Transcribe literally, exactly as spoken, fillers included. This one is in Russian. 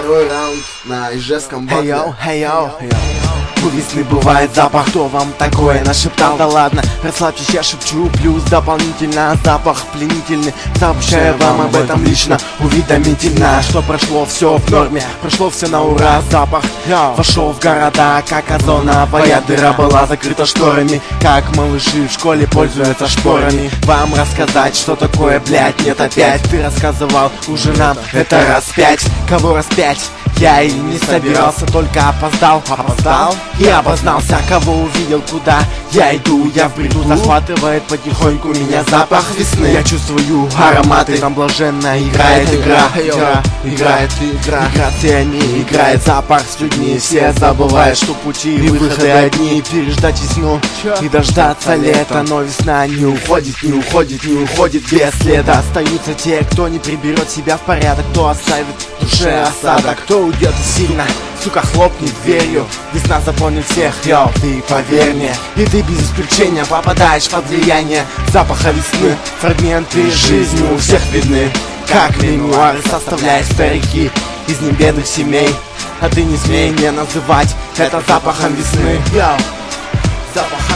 Второй раунд на ижевском батле. Hey yo, hey yo, hey yo. У весны бывает запах, кто вам такое нашептал? Да ладно, расслабьтесь, я шепчу. Плюс дополнительно запах пленительный. Сообщаю вам об этом лично, уведомительно, что прошло все в норме, прошло все на ура. Запах вошел в города, как озоновая дыра была закрыта шторами. Как малыши в школе пользуются шпорами. Вам рассказать, что такое, блять, нет опять. Ты рассказывал уже нам это раз пять. Кого раз пять? Я и не собирался, только опоздал, опоздал и обознался. Кого увидел, куда я иду, я в бреду. Захватывает потихоньку меня запах весны. Я чувствую ароматы, там блаженно играет игра. Игра, играет игра, играциями играет запах с людьми. Все забывают, что пути и выходы одни. Переждать весну и дождаться лета. Но весна не уходит, не уходит, не уходит без следа. Остаются те, кто не приберет себя в порядок, кто оставит в душе осадок, кто уйдет сильно, сука, хлопнет дверью. Весна заполнит всех, йоу, ты поверь мне. И ты без исключения попадаешь под влияние запаха весны. Фрагменты жизни у всех видны, как мемуары составляют старики из небедных семей. А ты не смей не называть это запахом весны, йоу, запах